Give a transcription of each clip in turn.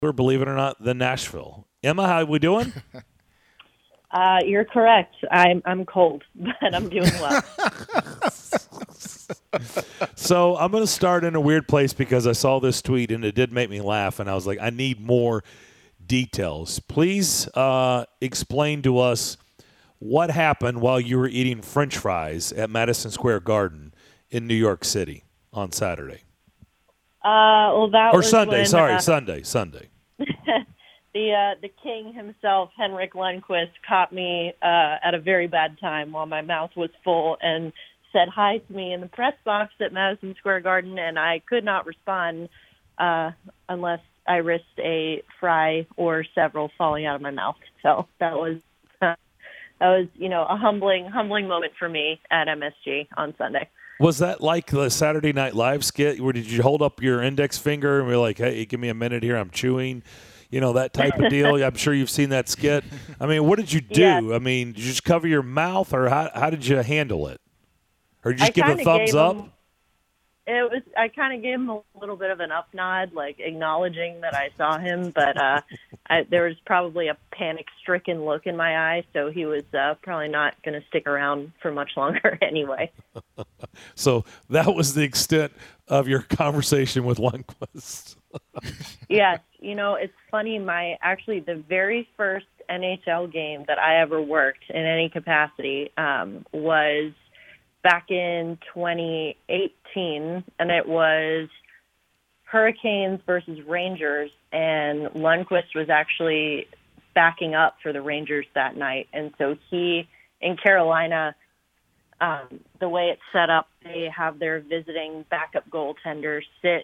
believe it or not, than Nashville. Emma, how we doing? You're correct. I'm cold, but I'm doing well. So I'm going to start in a weird place because I saw this tweet and it did make me laugh, and I was like, I need more details. Please explain to us what happened while you were eating French fries at Madison Square Garden in New York City on Saturday. Well, that Or was Sunday, when, sorry, Sunday. the king himself, Henrik Lundqvist, caught me at a very bad time while my mouth was full and said hi to me in the press box at Madison Square Garden, and I could not respond unless I risked a fry or several falling out of my mouth. So that was a humbling moment for me at MSG on Sunday. Was that like the Saturday Night Live skit where did you hold up your index finger and be like, hey, give me a minute here, I'm chewing? That type of deal. I'm sure you've seen that skit. I mean, what did you do? Yes. I mean, did you just cover your mouth, or how did you handle it? Or did you just give a thumbs up? I kind of gave him a little bit of an up nod, like acknowledging that I saw him, but there was probably a panic-stricken look in my eye, so he was probably not going to stick around for much longer anyway. So that was the extent of your conversation with Lundqvist. Yes. It's funny. The very first NHL game that I ever worked in any capacity was back in 2018, and it was Hurricanes versus Rangers, and Lundqvist was actually backing up for the Rangers that night. And so he, in Carolina, the way it's set up, they have their visiting backup goaltender sit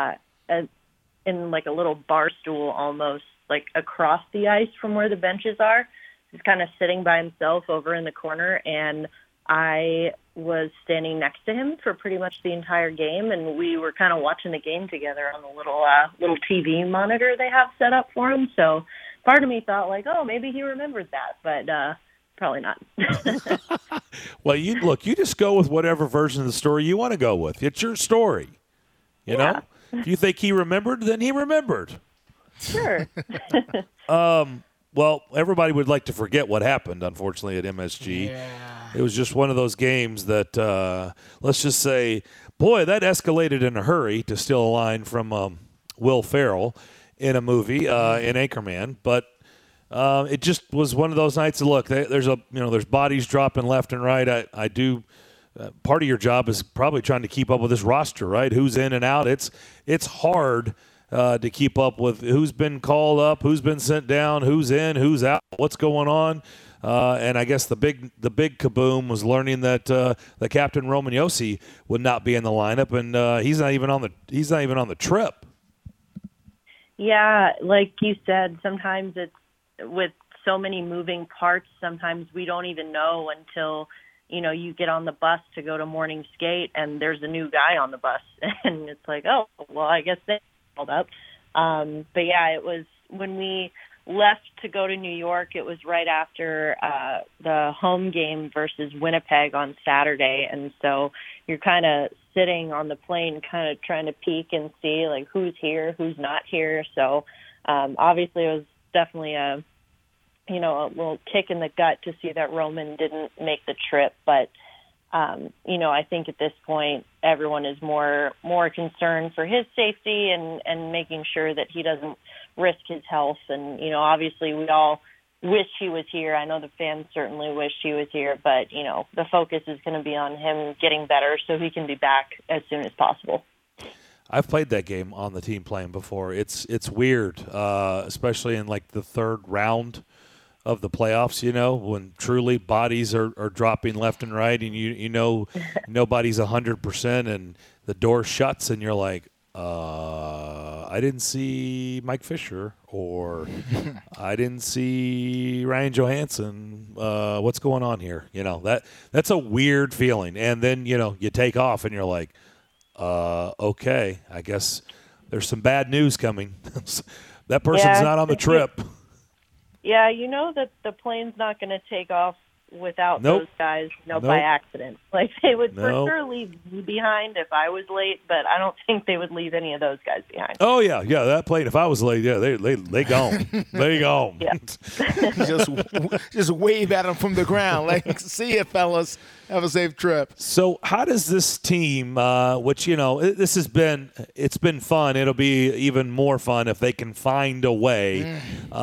in like a little bar stool almost, like across the ice from where the benches are. He's kind of sitting by himself over in the corner, and I was standing next to him for pretty much the entire game, and we were kind of watching the game together on the little TV monitor they have set up for him. So part of me thought like, oh, maybe he remembered that, but probably not. Well, you just go with whatever version of the story you want to go with. It's your story, you know? If you think he remembered, then he remembered. Sure. Well, everybody would like to forget what happened, unfortunately, at MSG. Yeah. It was just one of those games that, let's just say, boy, that escalated in a hurry, to steal a line from Will Ferrell in a movie, in Anchorman. But it just was one of those nights that, look, there's bodies dropping left and right. I do. Part of your job is probably trying to keep up with this roster, right? Who's in and out. It's hard to keep up with who's been called up, who's been sent down, who's in, who's out, what's going on. And I guess the big kaboom was learning that the captain Roman Josi would not be in the lineup, and he's not even on the trip. Yeah, like you said, sometimes it's with so many moving parts. Sometimes we don't even know until you get on the bus to go to morning skate and there's a new guy on the bus and it's like, oh, well, I guess they called up. But yeah, it was when we left to go to New York, it was right after the home game versus Winnipeg on Saturday. And so you're kind of sitting on the plane, kind of trying to peek and see like who's here, who's not here. So obviously it was definitely a little kick in the gut to see that Roman didn't make the trip. But, I think at this point, everyone is more concerned for his safety and making sure that he doesn't risk his health. And, obviously we all wish he was here. I know the fans certainly wish he was here, but, the focus is going to be on him getting better so he can be back as soon as possible. I've played that game on the team plane before. It's weird, especially in like the third round of the playoffs, when truly bodies are dropping left and right, and nobody's 100%, and the door shuts, and you're like, I didn't see Mike Fisher, or I didn't see Ryan Johansson. What's going on here? That's a weird feeling. And then you take off, and you're like, okay, I guess there's some bad news coming. That person's not on the trip. Yeah, that the plane's not going to take off without Nope. those guys, Nope. by accident. Like, they would Nope. for sure leave me behind if I was late, but I don't think they would leave any of those guys behind. Oh yeah, that plane. If I was late, yeah, they gone. They gone. Yeah. just wave at them from the ground, like, see you, fellas. Have a safe trip. So how does this team, which it's been fun. It'll be even more fun if they can find a way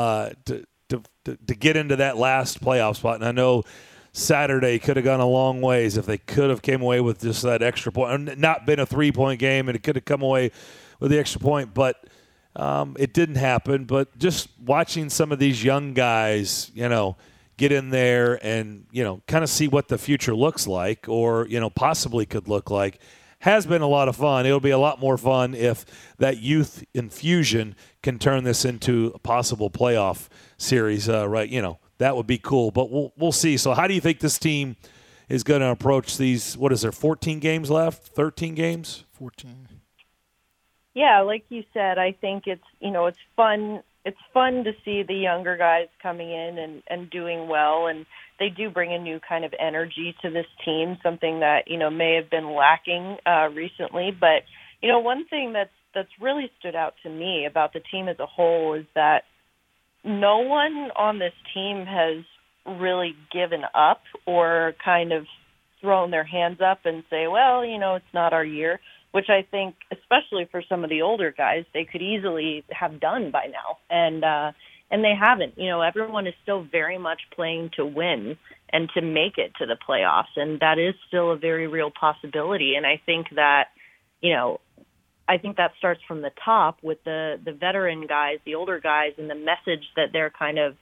to get into that last playoff spot. And I know Saturday could have gone a long ways if they could have came away with just that extra point, not been a 3-point game, and it could have come away with the extra point, but it didn't happen. But just watching some of these young guys, get in there and, kind of see what the future looks like or, possibly could look like has been a lot of fun. It'll be a lot more fun if that youth infusion can turn this into a possible playoff series, right? That would be cool, but we'll see. So how do you think this team is going to approach these, 14 games left, 13 games? 14. Yeah, like you said, I think it's fun. It's fun to see the younger guys coming in and doing well, and they do bring a new kind of energy to this team, something that, may have been lacking recently. But, one thing that's really stood out to me about the team as a whole is that no one on this team has really given up or kind of thrown their hands up and say, well, it's not our year, which I think, especially for some of the older guys, they could easily have done by now. And they haven't. Everyone is still very much playing to win and to make it to the playoffs. And that is still a very real possibility. And I think that, starts from the top with the veteran guys, the older guys, and the message that they're kind of,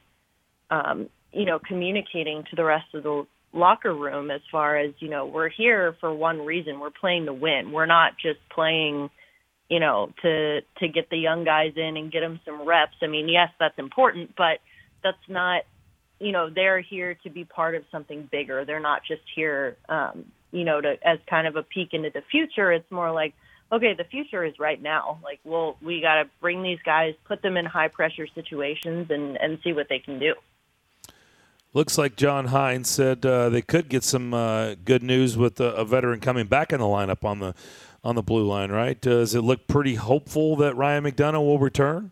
communicating to the rest of the locker room as far as, we're here for one reason. We're playing to win. We're not just playing, to get the young guys in and get them some reps. I mean, yes, that's important, but that's not, they're here to be part of something bigger. They're not just here, as kind of a peek into the future. It's more like, okay, the future is right now. Like, we got to bring these guys, put them in high pressure situations and see what they can do. Looks like John Hines said they could get some good news with a veteran coming back in the lineup on the blue line, right? Does it look pretty hopeful that Ryan McDonough will return?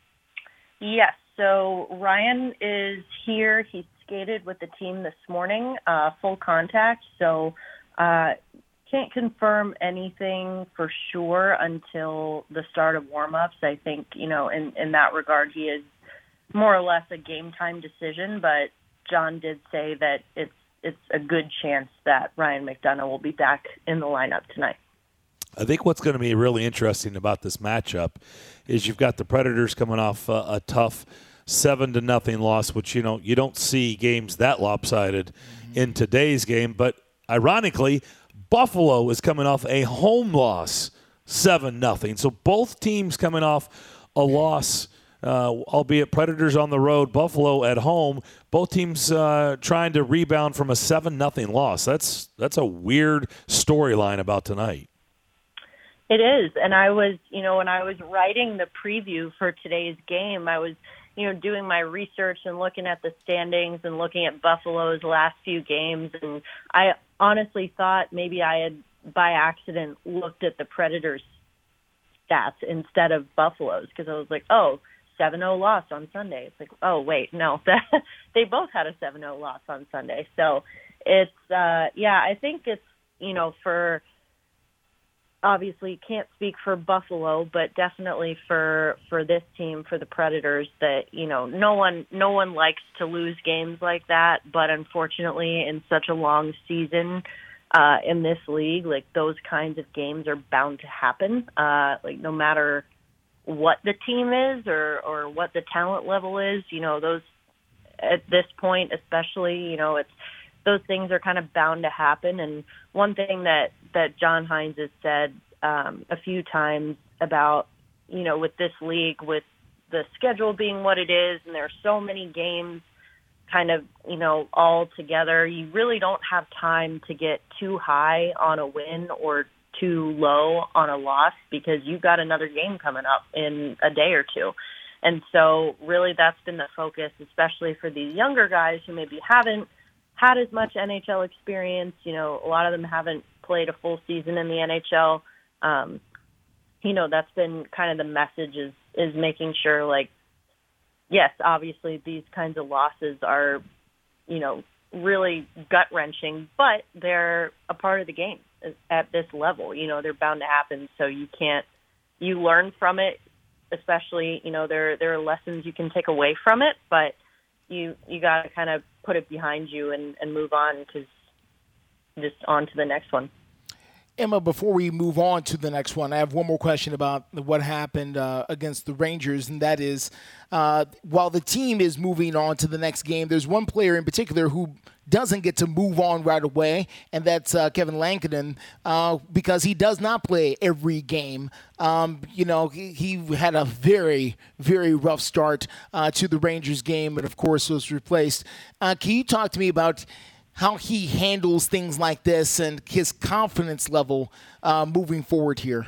Yes. So Ryan is here. He skated with the team this morning, full contact. So can't confirm anything for sure until the start of warm-ups. I think, in that regard, he is more or less a game-time decision, but John did say that it's a good chance that Ryan McDonough will be back in the lineup tonight. I think what's going to be really interesting about this matchup is you've got the Predators coming off a tough 7-0 loss, which you don't see games that lopsided in today's game. But ironically, Buffalo is coming off a home loss, 7-0. So both teams coming off a loss. Albeit Predators on the road, Buffalo at home. Both teams trying to rebound from a 7-0 loss. That's a weird storyline about tonight. It is, and I was, when I was writing the preview for today's game, I was, doing my research and looking at the standings and looking at Buffalo's last few games, and I honestly thought maybe I had by accident looked at the Predators' stats instead of Buffalo's because I was like, 7-0 loss on Sunday. It's like, oh, wait, no. They both had a 7-0 loss on Sunday. So it's, I think it's, for obviously can't speak for Buffalo, but definitely for this team, for the Predators, that, no one likes to lose games like that. But unfortunately, in such a long season in this league, like those kinds of games are bound to happen. Like no matter what the team is or what the talent level is, those at this point especially, it's those things are kind of bound to happen. And one thing that John Hines has said a few times about, with this league, with the schedule being what it is, and there are so many games kind of, all together, you really don't have time to get too high on a win or too low on a loss because you've got another game coming up in a day or two. And so really that's been the focus, especially for these younger guys who maybe haven't had as much NHL experience. You know, a lot of them haven't played a full season in the NHL. You know, that's been kind of the message is making sure, like, yes, obviously these kinds of losses are, you know, really gut-wrenching, but they're a part of the game at this level. You know, they're bound to happen, so you learn from it, especially, you know, there are lessons you can take away from it, but you got to kind of put it behind you and move on, because just on to the next one. Emma, before we move on to the next one, I have one more question about what happened against the Rangers, and that is, while the team is moving on to the next game, there's one player in particular who doesn't get to move on right away, and that's Kevin Lankinen, because he does not play every game. You know, he had a very, very rough start to the Rangers game, and of course was replaced. Can you talk to me about how he handles things like this and his confidence level moving forward here?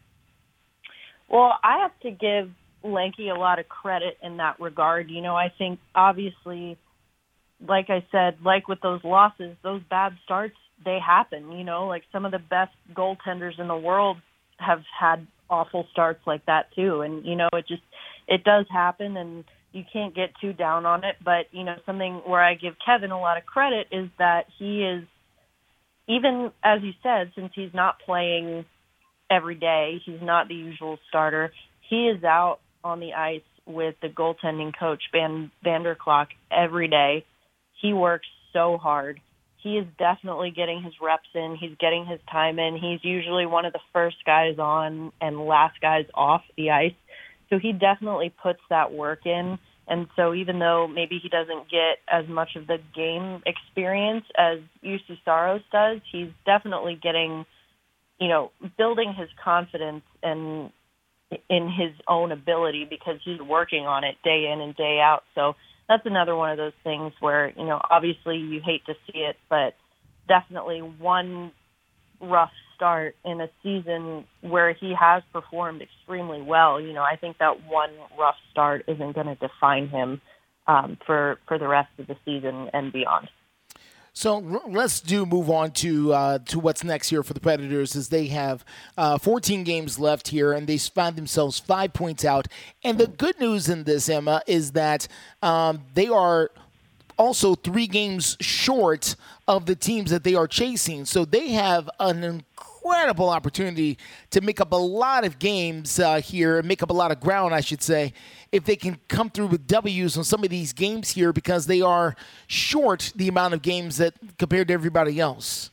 Well, I have to give Lanky a lot of credit in that regard. You know, I think obviously, like I said, like with those losses, those bad starts, they happen. You know, like some of the best goaltenders in the world have had awful starts like that too. And, you know, it does happen, and you can't get too down on it. But, you know, something where I give Kevin a lot of credit is that he is, even as you said, since he's not playing every day, he's not the usual starter, he is out on the ice with the goaltending coach, Vander Klok, every day. He works so hard. He is definitely getting his reps in. He's getting his time in. He's usually one of the first guys on and last guys off the ice. So he definitely puts that work in. And so even though maybe he doesn't get as much of the game experience as Juuse Saros does, he's definitely getting, you know, building his confidence and in his own ability, because he's working on it day in and day out. So that's another one of those things where, you know, obviously you hate to see it, but definitely one rough start in a season where he has performed extremely well. You know, I think that one rough start isn't going to define him for the rest of the season and beyond. So let's move on to what's next here for the Predators, as they have 14 games left here, and they find themselves 5 points out. And the good news in this, Emma, is that they are also 3 games short of the teams that they are chasing. So they have an incredible opportunity to make up a lot of games here, make up a lot of ground, I should say, if they can come through with W's on some of these games here, because they are short the amount of games that compared to everybody else.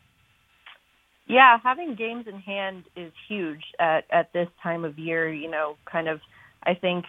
Yeah, having games in hand is huge at this time of year. You know, kind of, I think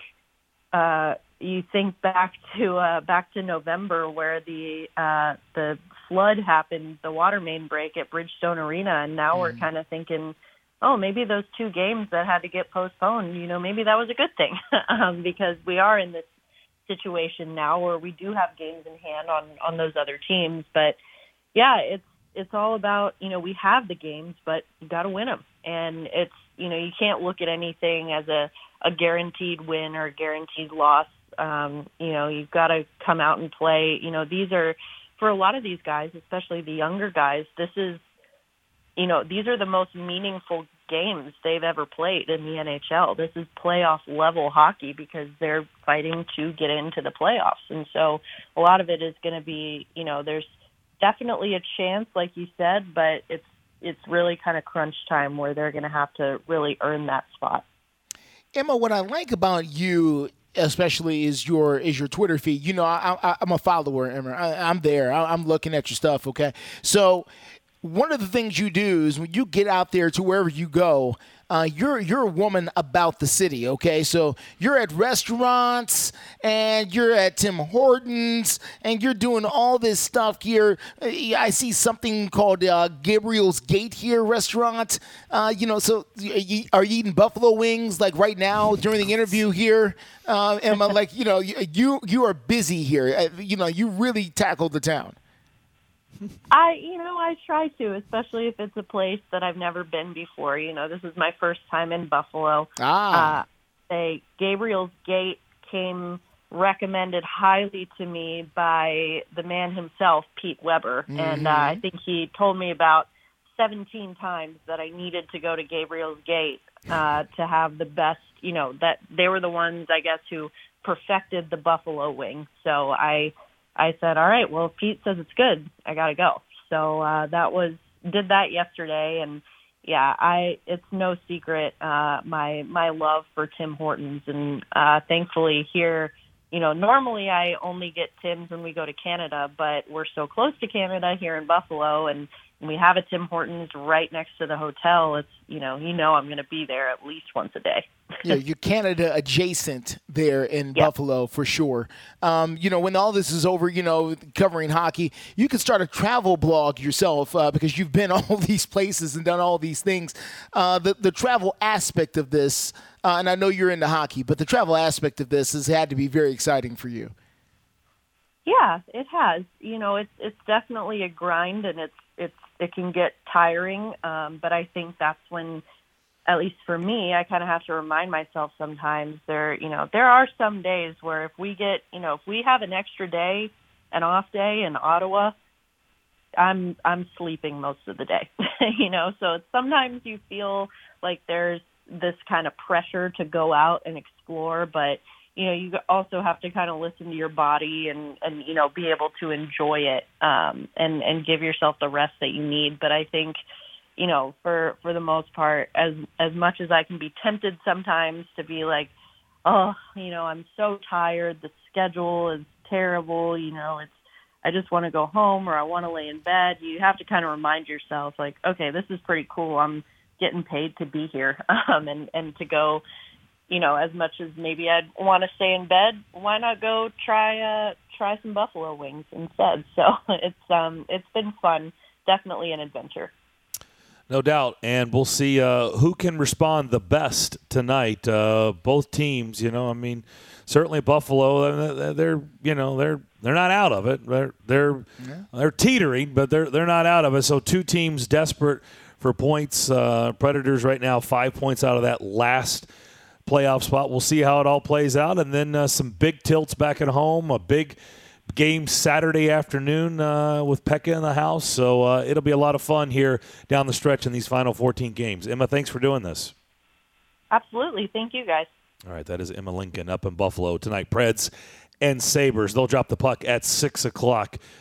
you think back to November, where the flood happened, the water main break at Bridgestone Arena, and now we're kind of thinking, oh, maybe those 2 games that had to get postponed, you know, maybe that was a good thing, because we are in this situation now where we do have games in hand on those other teams. But yeah, it's all about, you know, we have the games, but you got to win them. And it's, you know, you can't look at anything as a guaranteed win or a guaranteed loss. You know, you've got to come out and play. You know, these are, for a lot of these guys, especially the younger guys, this is, you know, these are the most meaningful games they've ever played in the NHL. This is playoff level hockey, because they're fighting to get into the playoffs. And so a lot of it is going to be, you know, there's definitely a chance, like you said, but it's really kind of crunch time where they're going to have to really earn that spot. Emma, what I like about you especially is your Twitter feed. You know, I'm a follower, Emma. I'm there. I'm looking at your stuff, okay? So one of the things you do is when you get out there to wherever you go, you're a woman about the city, okay? So you're at restaurants and you're at Tim Hortons and you're doing all this stuff here. I see something called Gabriel's Gate here restaurant. You know, so are you eating buffalo wings like right now during the interview here? Emma, like, you know, you are busy here. You know, you really tackled the town. I try to, especially if it's a place that I've never been before. You know, this is my first time in Buffalo. Gabriel's Gate came recommended highly to me by the man himself, Pete Weber. Mm-hmm. And I think he told me about 17 times that I needed to go to Gabriel's Gate to have the best, that they were the ones, I guess, who perfected the buffalo wing. So I said, all right, well, if Pete says it's good, I got to go. So did that yesterday. And yeah, it's no secret, my love for Tim Hortons. And thankfully here, normally I only get Tim's when we go to Canada, but we're so close to Canada here in Buffalo, and we have a Tim Hortons right next to the hotel. It's, I'm going to be there at least once a day. Yeah, you're Canada adjacent there in Buffalo for sure. When all this is over, covering hockey, you can start a travel blog yourself because you've been all these places and done all these things. The travel aspect of this, and I know you're into hockey, but the travel aspect of this has had to be very exciting for you. Yeah, it has. It's definitely a grind, and it can get tiring. But I think that's when, at least for me, I kind of have to remind myself sometimes there are some days where if we have an extra day, an off day in Ottawa, I'm sleeping most of the day, so sometimes you feel like there's this kind of pressure to go out and explore, but you also have to kind of listen to your body and be able to enjoy it, and give yourself the rest that you need. But I think, for the most part, as much as I can be tempted sometimes to be like, oh, I'm so tired, the schedule is terrible, I just want to go home or I want to lay in bed. You have to kind of remind yourself, like, okay, this is pretty cool. I'm getting paid to be here, and to go, as much as maybe I'd want to stay in bed, why not go try some buffalo wings instead? So it's been fun, definitely an adventure. No doubt, and we'll see who can respond the best tonight. Both teams, certainly Buffalo, they're not out of it. They're teetering, but they're not out of it. So two teams desperate for points. Predators right now 5 points out of that last playoff spot. We'll see how it all plays out, and then some big tilts back at home. A big game Saturday afternoon with Pekka in the house. So it'll be a lot of fun here down the stretch in these final 14 games. Emma, thanks for doing this. Absolutely. Thank you, guys. All right, that is Emma Lincoln up in Buffalo tonight. Preds and Sabres, they'll drop the puck at 6 o'clock